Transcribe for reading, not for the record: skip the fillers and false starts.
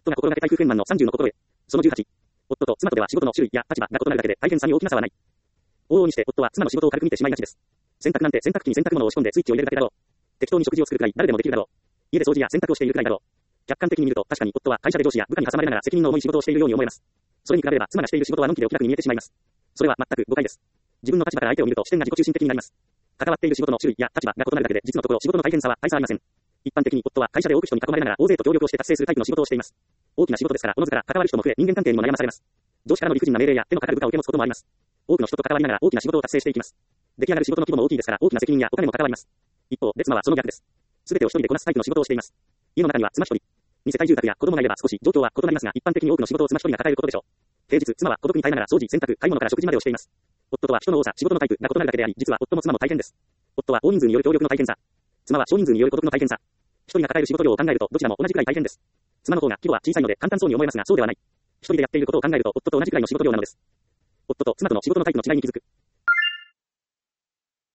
夫が心がけたい夫婦円満の30の心得。その18。夫と妻とでは仕事の種類や立場が異なるだけで大変さに大きな差はない。往々にして夫は妻の仕事を軽く見てしまいがちです。洗濯なんて洗濯機に洗濯物を押し込んでスイッチを入れるだけだろう。適当に食事を作るくらい誰でもできるだろう。家で掃除や洗濯をしているくらいだろう。客観的に見ると確かに夫は会社で上司や部下に挟まれながら責任の重い仕事をしているように思えます。それに比べれば妻がしている仕事はのんきでお気楽に見えてしまいます。それは全く誤解です。自分の立場から相手を見ると視点が自己中心的になります。関わっている仕事の種類や立場が異なるだけで実のところ仕事の大変さは大差ありません。一般的に夫は会社で多く人に囲まれながら大勢と協力をして達成するタイプの仕事をしています。大きな仕事ですからおのずから関わる人も増え人間関係にも悩まされます。上司からの理不尽な命令や手のかかる部下を受け持つこともあります。多くの人と関わりながら大きな仕事を達成していきます。出来上がる仕事の規模も大きいですから大きな責任やお金も関わります。一方で妻はその逆です。すべてを一人でこなすタイプの仕事をしています。家の中には妻一人。二世帯住宅や子供がいれば少し状況は異なりますが一般的に多くの仕事を妻一人が抱えることでしょう。平日妻は孤独に耐えながら掃除、洗濯、買い物から食事までをしています。夫とは人の多さ、仕事のタイプが異なるだけであり、実は夫も妻も大変です。夫は大人数による協力の大変さ。妻は少人数による孤独の大変さ。一人が抱える仕事量を考えるとどちらも同じくらい大変です。妻の方が規模は小さいので簡単そうに思えますがそうではない。一人でやっていることを考えると夫と同じくらいの仕事量なのです。夫と妻との仕事のタイプの違いに気づく。